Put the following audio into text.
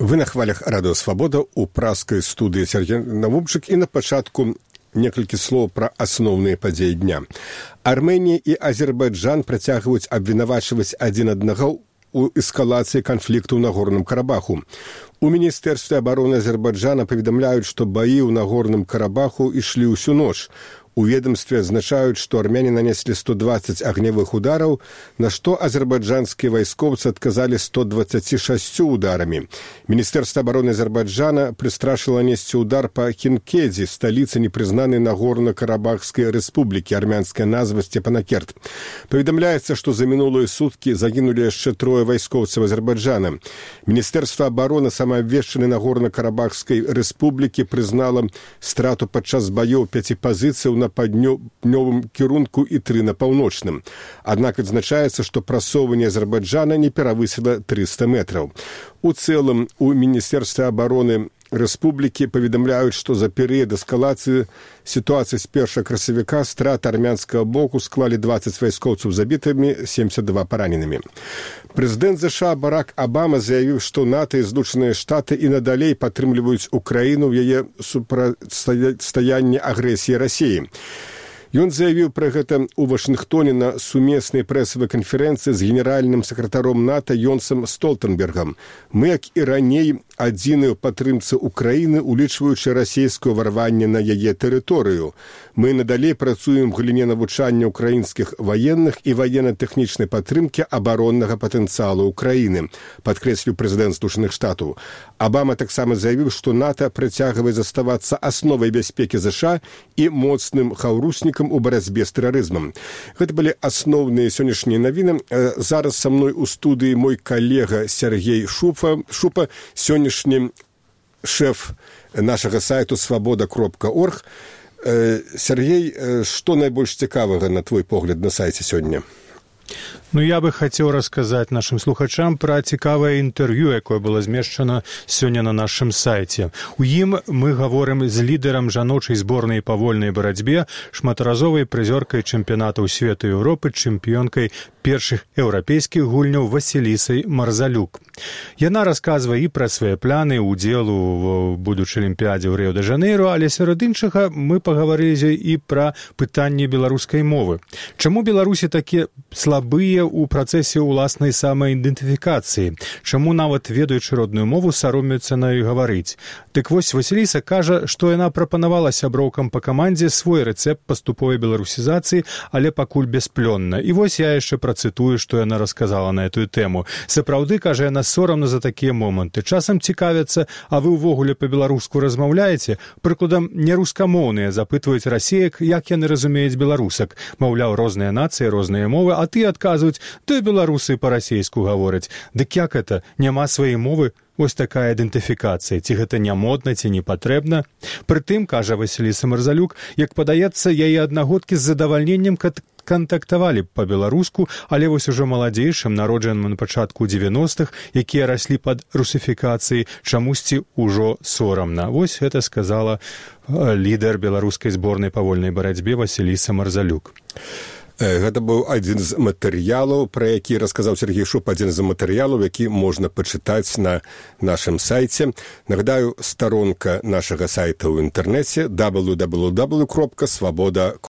Вы на хвалях Радыё Свабода у праскай студыі Сергей Навумчык, і на пачатку некалькі слоў пра асноўныя падзеі дня. Армэнія і Азербайджан працягваюць абвінавачваць адзін аднаго у эскалацыі канфлікту ў Нагорным Карабаху. У Міністэрстве абароны Азербайджана паведамляюць, што баі ў Нагорным Карабаху ішлі ўсю ноч. У ведомстве адзначаюць, што армяне нанеслі 120 агнявых удараў, на што азербайджанскія вайскоўцы адказалі 126 ударамі. Міністэрства абароны Азербайджана прыстрашыла несці удар па Хинкеде, сталіцы непрызнанай Нагорна-Карабахскай рэспублікі, армянская назва Степанакерт. Паведамляецца, што за мінулыя суткі загінулі яшчэ 3 вайскоўцаў Азербайджана. Міністэрства абароны самаабвешчанай Нагорна-Карабахскай рэспублікі прызнала страту падчас баёў 5 пазіцыяў на паўднёвым кірунку і 3 на паўночным. Аднак адзначаецца, што прасоўванне Азербайджана не перавысіла 300 метраў. У цэлым, у Міністэрстве абароны рэспублікі паведамляюць, што за перыяд эскалацыі сітуацыі з 1 красавіка страты армянскага боку склалі 20 вайскоўцаў забітымі, 72 параненымі. Прэзідэнт США Барак Абама заявіў, што НАТО і Злучаныя Штаты і надалей падтрымліваюць Украіну ў яе супрацьстаянні агрэсіі Расіі. Ён заявіў пра гэта ў Вашынгтоне на сумеснай прэсавай канферэнцыі з генеральным сакратаром НАТО Йонсом Столтенбергам. Мы, як і раней, адзіныя ў падтрымцы Украіны, улічваючы расійскае ўварванне на яе тэрыторыю. Мы надалей працуем у галіне навучання ўкраінскіх ваенных і ваенна-тэхнічнай падтрымкі абароннага патэнцыялу Украіны, падкрэсліў прэзідэнт Злучаных Штатаў. Абама таксама заявіў, што НАТО працягвае заставацца асновай бяспекі США і моцным хаўруснікам у барацьбе з тэрарызмам. Гэта былі асноўныя сённяшнія навіны. Зараз са мной у студыі мой калега Сергей Шупа, сённяшні шэф нашага сайту свабода.орг. Сергей, што найбольш цікавага, на твой погляд, на сайце сёння? Я бы хацеў расказаць нашым слухачам пра цікавае інтэрв'ю, якое было змешчана сёння на нашым сайце. У ім мы гаворым з лідарам жаночай зборнай па вольнай барацьбе, шматразовай прызёркай чэмпіянатаў свету і Еўропы, чэмпіёнкай першых еўрапейскіх гульняў Васілісай Марзалюк. Яна расказвае і пра свае планы ўдзелу ў будучай алімпіядзе ў Рыё-дэ-Жанейро, але сярод іншага мы пагаварылі і пра пытанне беларускай мовы. Чаму беларусі такі слабыя у працэсе ўласнай самаідэнтыфікацыі? Чаму нават ведаючы родную мову саромеюцца на ёй гаварыць? Дык вось Васіліса кажа, што яна прапанавала сяброўкам па камандзе свой рэцэпт паступовай беларусізацыі, але пакуль бясплённа. І вось я яшчэ працытую, што яна расказала на этую тэму. Сапраўды, кажа, яна сорамна за такія моманты. Часам цікавяцца, а вы ўвогуле па-беларуску размаўляеце? Прыкладам, нерускамоўныя запытваюць расеек, як яны разумеюць беларусак. Маўляў, розныя нацыі, розныя мовы, а ты адказваюць, то беларусы па-расейску гавораць. Дык як это? Няма сваёй мовы? Вось такая ідэнтыфікацыя. Ці гэта не модна, ці не патрэбна? Прытым, кажа Васіліса Марзалюк, як падаецца, яе аднагодкі з задавальненнем кантактавалі па-беларуску, але вось ужо маладзейшым, народжаным на пачатку 90-х, якія раслі пад русіфікацыяй, чамусьці ўжо сорамна. Вось гэта сказала лідар беларускай зборнай па вольнай барацьбе Васіліса Марзалюк. Гэта быў адзін з матэрыялаў, пра які расказаў Сергей Шуп, адзін з матэрыялаў, які можна пачытаць на нашым сайце. Нагадаю, старонка нашага сайта ў інтэрнэце www.svoboda.org.